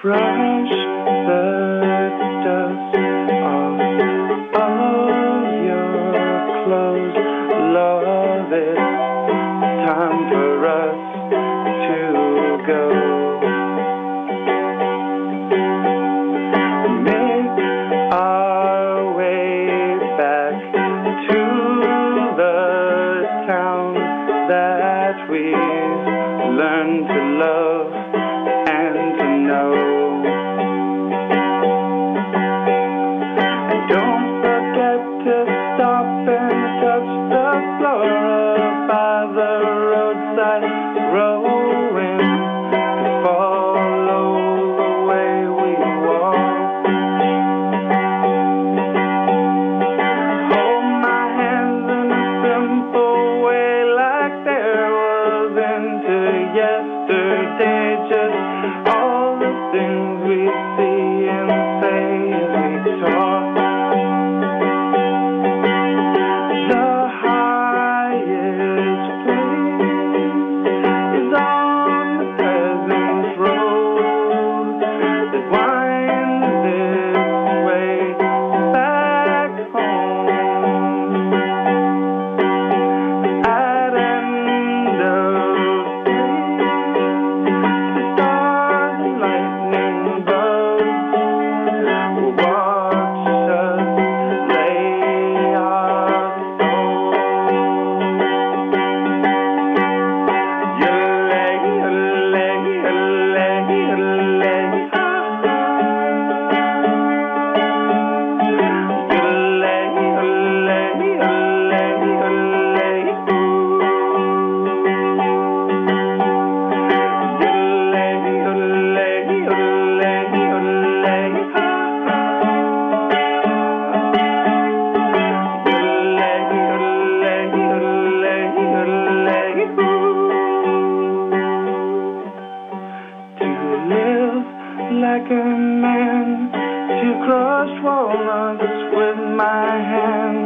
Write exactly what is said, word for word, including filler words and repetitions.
Brush the dust off all your clothes. Love, it's time for us to go. Make our way back to the town that we've learned to love and to know. And don't forget to stop and touch the flora by the roadside, rowing to follow the way we walk. Hold my hands in a simple way, like there was into yesterday. Just all the things we see and say as we talk. The highest place is on the present road that winds its way back home. At end of day, the stars and lightning bugs will watch us lay our soul. Yodelay, yodelay, yodelay, yodelay, ah, ah. Yodelay, yodelay, yodelay, yodelay, ooh. Yodelay, yodelay, yodelay, yodelay, ah, ah. Yodelay, yodelay, yodelay, yodelay, ooh. To live like a man, to crush walnuts with my hands.